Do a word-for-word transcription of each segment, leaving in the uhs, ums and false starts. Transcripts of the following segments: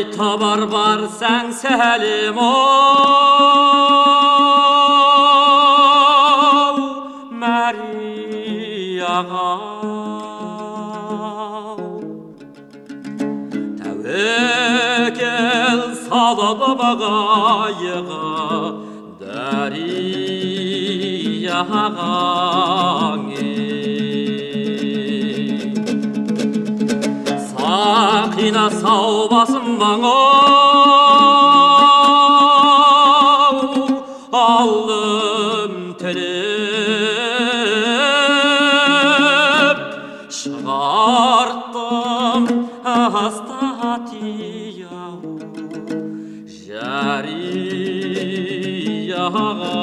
табар барсаң сәлем оу Марияға тәуекел салып бағайыға дарияға Сақина сау басым маңау алым тіліп шығарттым астатияу жарияға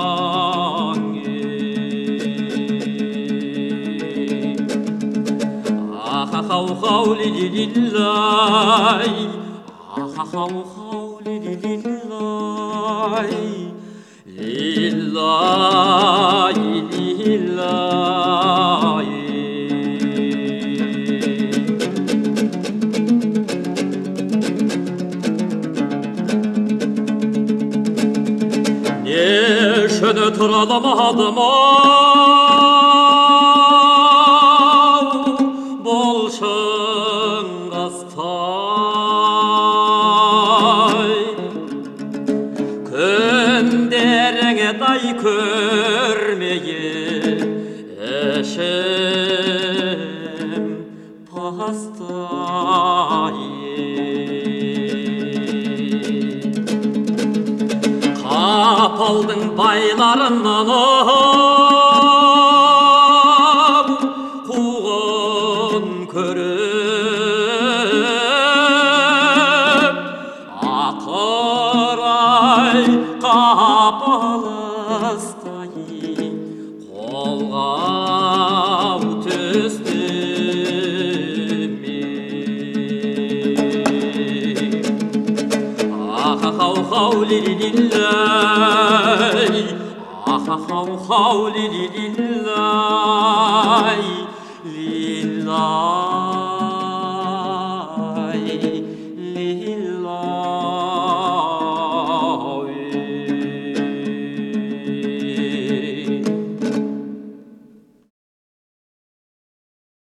Хау-хау ли-ли-ли-лай Хау-хау ли-ли-ли-лай Лилай, лилай Не үшін тұраламадым Күндеріңе дай көрмейі ішім пастай Қапалдың байларынан қуғын көріп ақырай қапалыстай қолғау түстіме Ахахау-хау ли-ли-ли-лай Ахахау-хау ли-ли-ли-лай